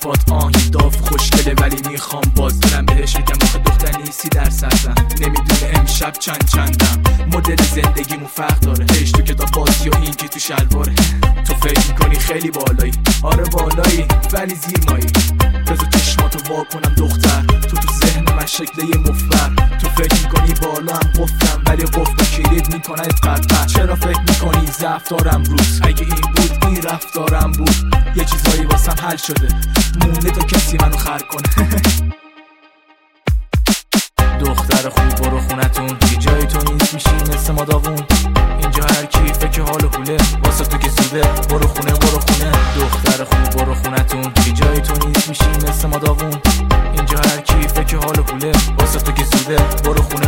پات آهی داف خوشگله ولی میخوام باز برم بهش بگم آخه دختر نیستی در سرزم. نمیدونه امشب چندم مدل زندگیمون فرق داره. هیچ تو کتاب بازی و این که تو شلواره. تو فکر میکنی خیلی بالایی، آره بالایی ولی زیر مایی. بذار چشماتو وا کنم دختر، تو ذهن من شکل یه مفبر. تو فکر میکنی بالا هم قفلم ولی قفل کلید میکنه قطع. چرا فکر میکنی ضعف دارم روز؟ اگه این بود این رفتارم بود. یه چیزایی واسم حل شده مونده تا کسی منو خر کنه. دختر خوب برو خونتون، دیگه جای تو نیست میشی مثل ما داغون. اینجا هر کیفه که حال خوله واسه تو که سوده. برو خونه دختر خوب برو خونتون، دیگه جای تو نیست میشی مثل ما داغون. اینجا هر کیفه که حال خوله واسه تو که سوده. برو خونه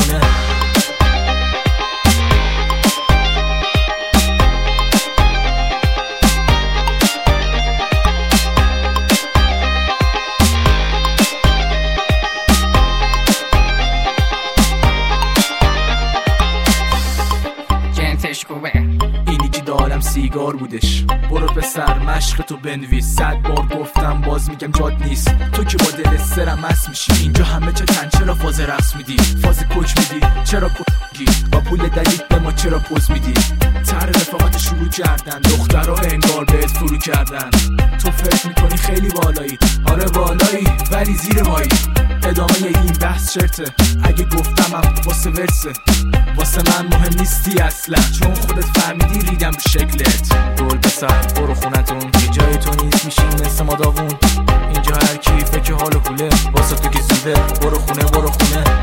اینی که دارم سیگار بودش. برو پسر مشق تو بنویس. 100 بار گفتم باز میگم جاد نیست. تو که با دل سرم مست میشی. اینجا همه چتن چرا فاز رقص میدی؟ فاز کوچ میدی چرا کوچی؟ با پول دلیل به ما چرا پوز میدی؟ تر رفاقت شروع کردن دخترها انگار بهت فرو کردن. تو فکر میکنی خیلی بالایی، آره بالایی ولی زیر مایی. ادامه این بحث چرته. اگه گفتمم واسه ورسه، واسه من مهم نیستی اصلا، چون خودت فهمیدی ریدم رو شکلت. گل پسر برو خونتون، که جای تو نیست میشی مثل ما داغون. اینجا هر کیفه که حال خوله واسه تو که زوده. برو خونه